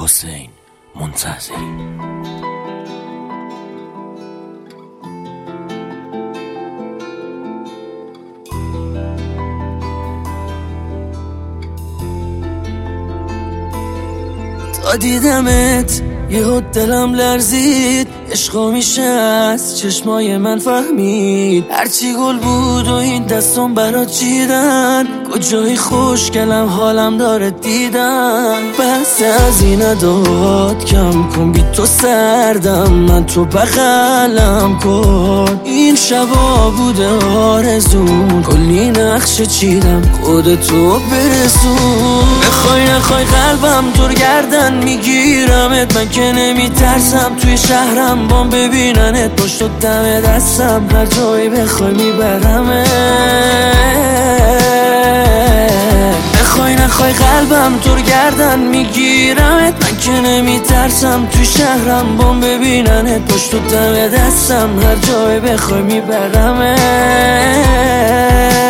حسین منتظری. تا دیدمت یه دلم لرزید، عشقا میشه از چشمای من فهمید. هرچی گل بود و این دستم برات چیدن، کجایی خوشگلم حالم داره دیدن. بس از این اداد کم کن، بی تو سردم، من تو بغلم کن. این شبا بوده آرزون، کلی نقشه چیدم خودتو برسون. بخوای نخوای قلبم دور گردن میگیرمت، من که نمیترسم توی شهرم بام ببیننت. پشت و دم دستم هر جایی بخوای میبرمت. بخوای نخوای قلبم دور گردن میگیرمت، من که نمیترسم توی شهرم بام ببیننت. پشت و دم دستم هر جایی بخوای میبرمت.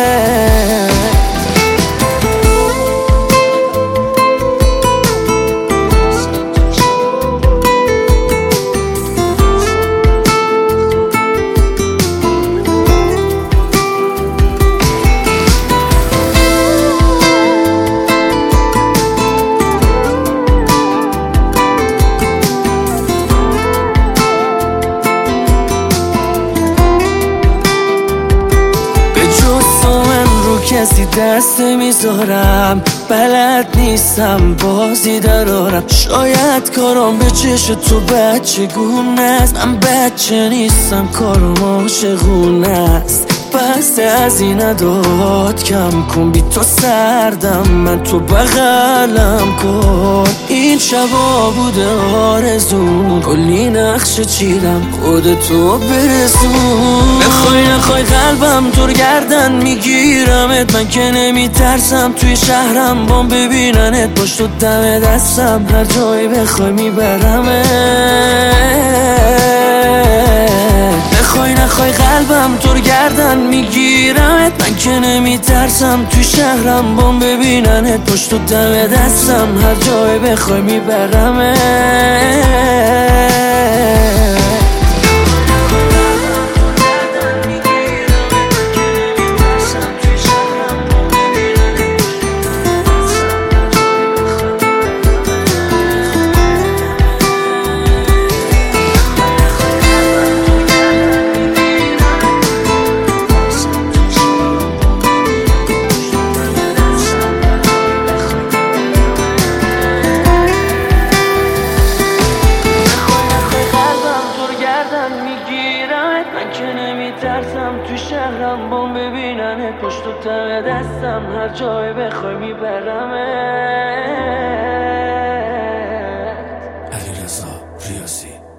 کسی دست میذارم، بلد نیستم بازی درارم. شاید کارم به چش تو بچگونه است، من بچه نیستم کارم عاشقونه است. بس از این اداد کم کن، بی تو سردم، من تو بغلم کن. این شبا بوده آرزون، کلی نقشه چیدم خودتو برسون. بخوای نخوای قلبم دور گردن میگیرمت، من که نمیترسم توی شهرم بام ببیننت. پشت و دم دستم هر جایی بخوای میبرمت. بخوای نخوای قلبم دور گردن میگیرمت، من که نمیترسم توی شهرم بام ببیننت. پشت و دم دستم هر جایی بخوای میبرمت. من که نمیترسم تو شهرم بام ببیننت. پشت و دم دستم هر جای بخوای میبرمت. علیرضا ریاضی.